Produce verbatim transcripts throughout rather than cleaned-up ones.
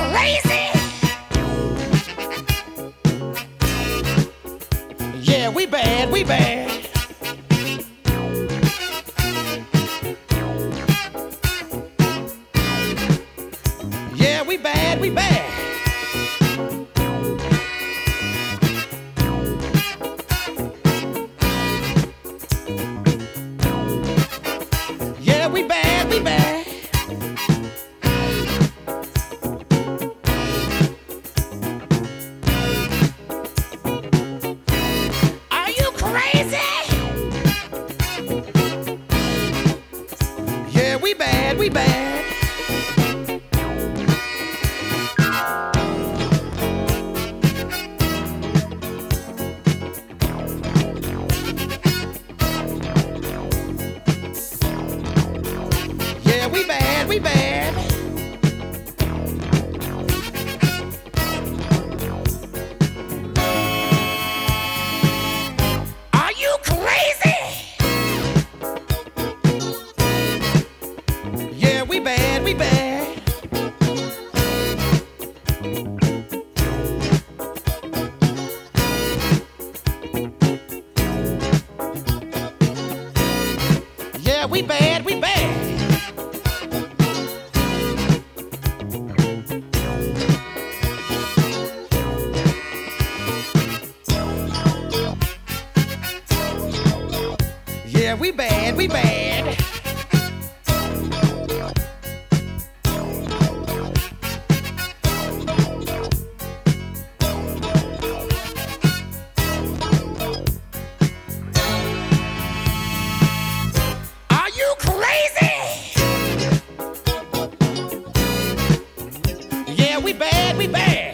crazy? Yeah, we bad, we bad. Yeah, we bad, we bad. Yeah, we bad, we bad. Are you crazy? Yeah, we bad, we bad. Yeah, we bad, we bad. Are you crazy? Yeah, we bad, we bad. Yeah, we bad, we bad. Yeah, we bad, we bad. Are you crazy? Yeah, we bad, we bad.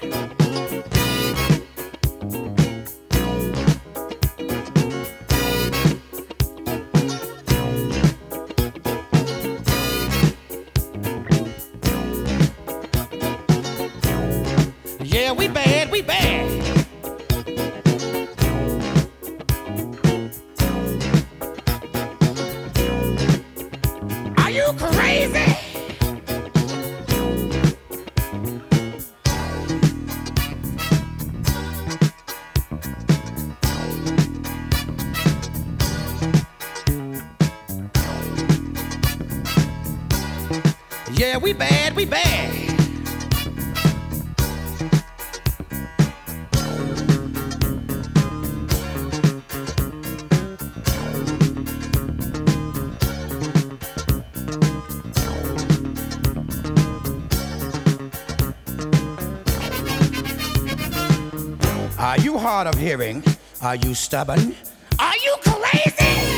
Yeah, we bad, we bad. Are you crazy? Yeah, we bad, we bad. Are you hard of hearing? Are you stubborn? Are you crazy?